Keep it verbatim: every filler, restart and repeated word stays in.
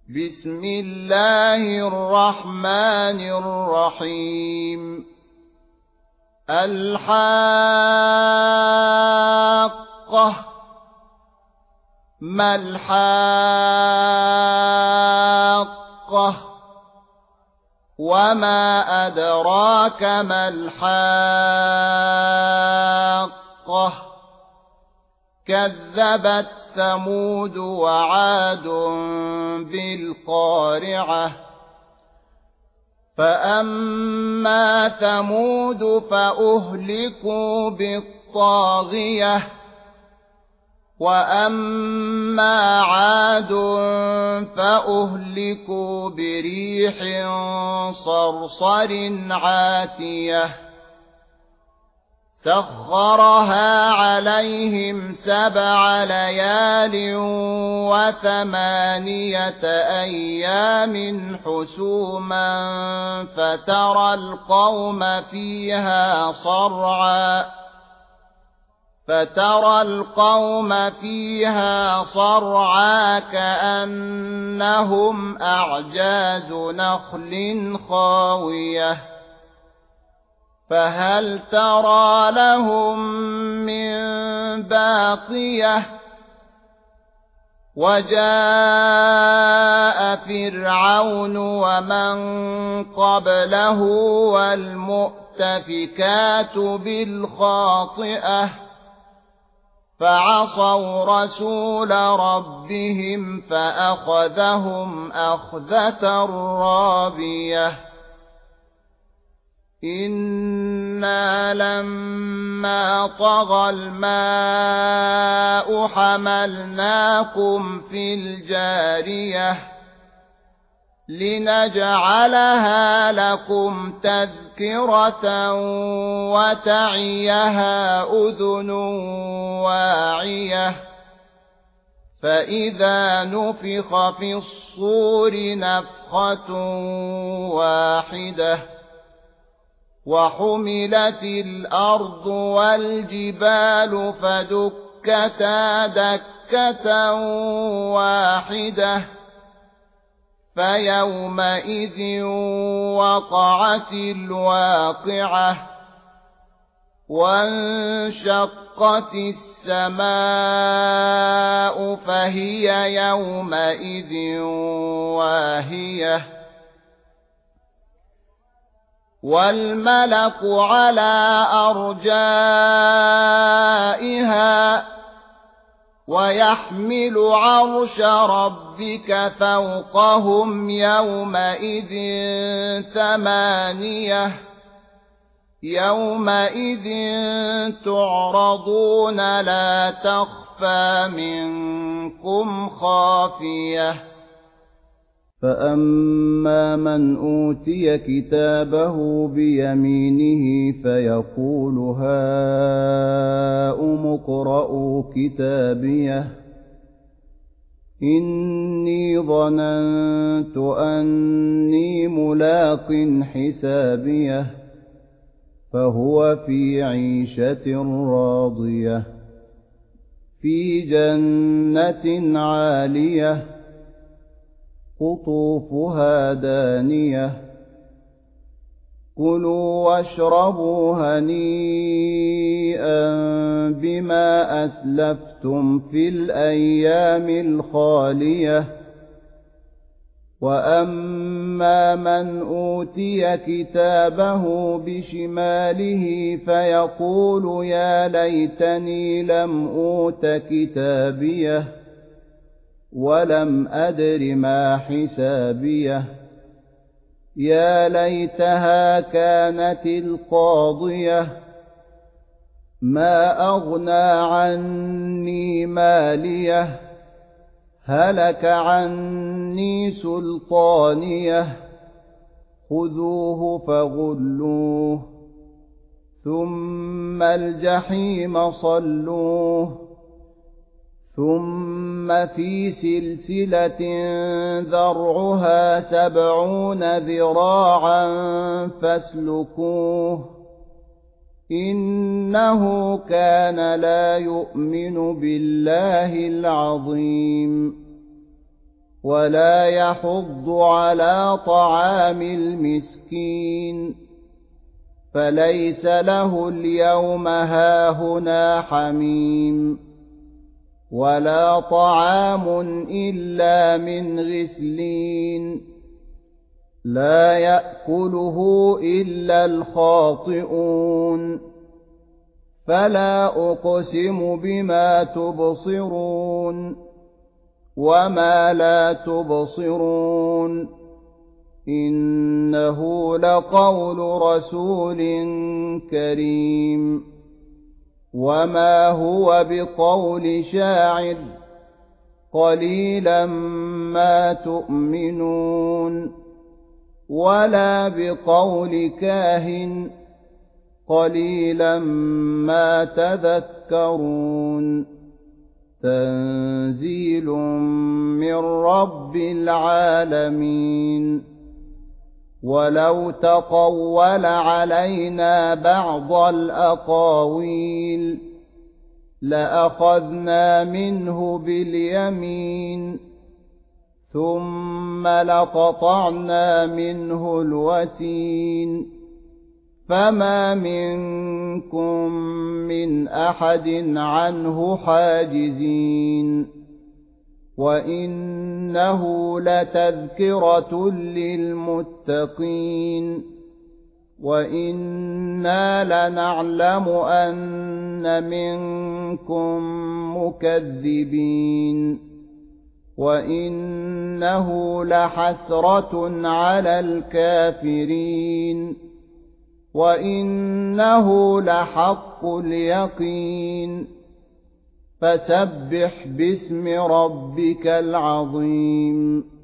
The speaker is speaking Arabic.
بسم الله الرحمن الرحيم. الحاقة. ما الحاقة؟ وما أدراك ما الحاقة؟ كذبت ثمود وعاد بالقارعة. فأما ثمود فأهلكوا بالطاغية، وأما عاد فأهلكوا بريح صرصر عاتية سخرها عليهم سبع ليال وثمانية أيام حسوما فترى القوم فيها صرعا فترى القوم فيها صرعا كأنهم أعجاز نخل خاوية فهل ترى لهم من باقية. وجاء فرعون ومن قبله والمؤتفكات بالخاطئة فعصوا رسول ربهم فأخذهم أخذة رابية. إنا لما طغى الماء حملناكم في الجارية لنجعلها لكم تذكرة وتعيها أذن واعية. فإذا نفخ في الصور نفخة واحدة وحملت الأرض والجبال فدكتا دكة واحدة فيومئذ وقعت الواقعة وانشقت السماء فهي يومئذ واهية والملك على أرجائها ويحمل عرش ربك فوقهم يومئذ ثمانية يومئذ تعرضون لا تخفى منكم خافية. فأما من أوتي كتابه بيمينه فيقول هاؤم اقرءوا كتابيه إني ظننت أني ملاق حسابيه فهو في عيشة راضية في جنة عالية قطوفها دانية كلوا واشربوا هنيئا بما أسلفتم في الأيام الخالية. وأما من أوتي كتابه بشماله فيقول يا ليتني لم أوت كتابيه ولم أدر ما حسابيه يا ليتها كانت القاضية ما أغنى عني ماليه هلك عني سلطانيه خذوه فغلوه ثم الجحيم صلوه ثم في سلسلة ذرعها سبعون ذراعا فاسلكوه إنه كان لا يؤمن بالله العظيم ولا يحض على طعام المسكين فليس له اليوم هاهنا حميم ولا طعام إلا من غسلين لا يأكله إلا الخاطئون فلا أقسم بما تبصرون وما لا تبصرون إنه لقول رسول كريم وما هو بقول شاعر قليلا ما تؤمنون ولا بقول كاهن قليلا ما تذكرون تنزيل من رب العالمين ولو تقول علينا بعض الأقاويل لأخذنا منه باليمين ثم لقطعنا منه الوتين فما منكم من أحد عنه حاجزين وإنه لتذكرة للمتقين وإنا لنعلم أن منكم مكذبين وإنه لحسرة على الكافرين وإنه لحق اليقين فسبح باسم ربك العظيم